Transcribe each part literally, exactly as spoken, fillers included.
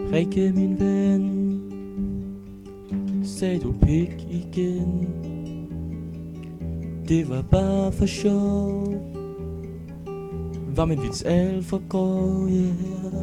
Rikke, min ven, sagde du pik igen? Det var bare for sjov. Var min vits alt for grov, yeah.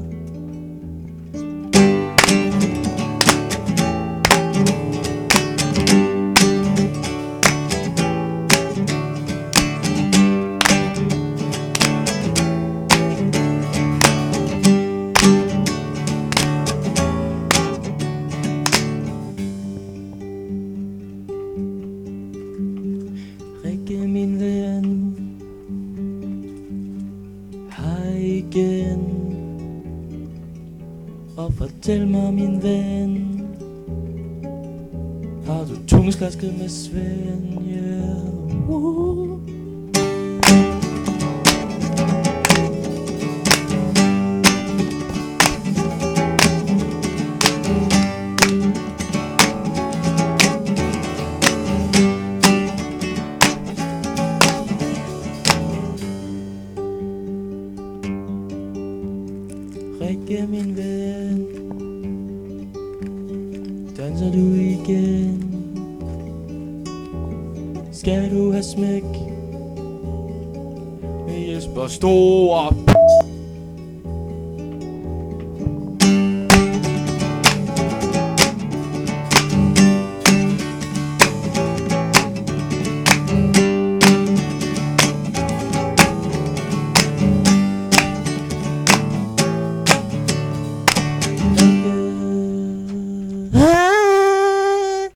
Rikke, min ven, hej igen. Og fortæl mig, min ven, har du tungeslasket med Svend, yeah. uh. Rikke, min ven, danser du igen? Skal du have smæk med Jesper Store?